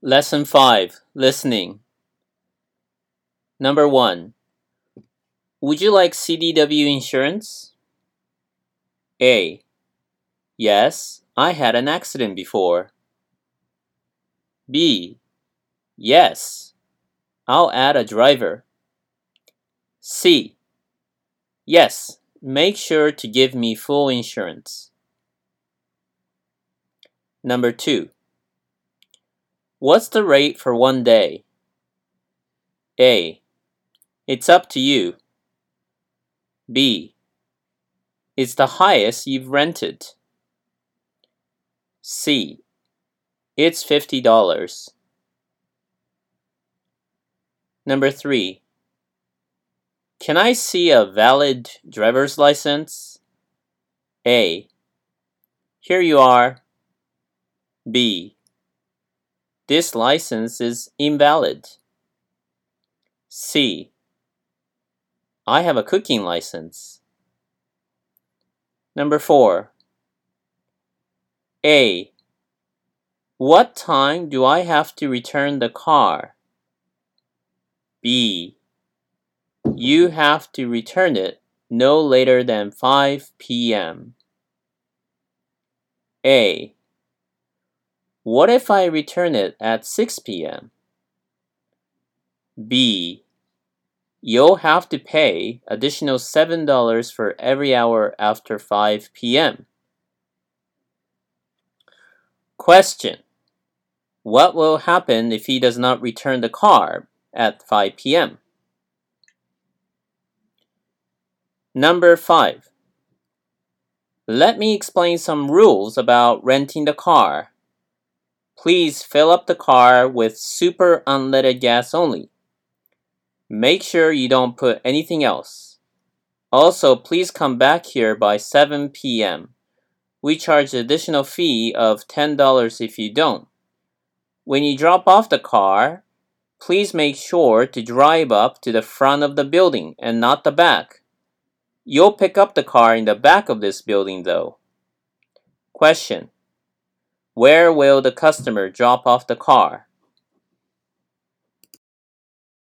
Lesson 5. Listening. Number 1. Would you like CDW insurance? A. Yes, I had an accident before. B. Yes, I'll add a driver. C. Yes, make sure to give me full insurance. Number 2. What's the rate for 1 day? A. It's up to you. B. It's the highest you've rented. C. It's $50. Number 3. Can I see a valid driver's license? A. Here you are. B. This license is invalid. C. I have a cooking license. Number 4. A. What time do I have to return the car? B. You have to return it no later than 5 p.m. A. What if I return it at 6 p.m.? B. You'll have to pay additional $7 for every hour after 5 p.m. Question. What will happen if he does not return the car at 5 p.m.? Number 5. Let me explain some rules about renting the car. Please fill up the car with super unleaded gas only. Make sure you don't put anything else. Also, please come back here by 7 p.m. We charge an additional fee of $10 if you don't. When you drop off the car, please make sure to drive up to the front of the building and not the back. You'll pick up the car in the back of this building though. Question. Where will the customer drop off the car?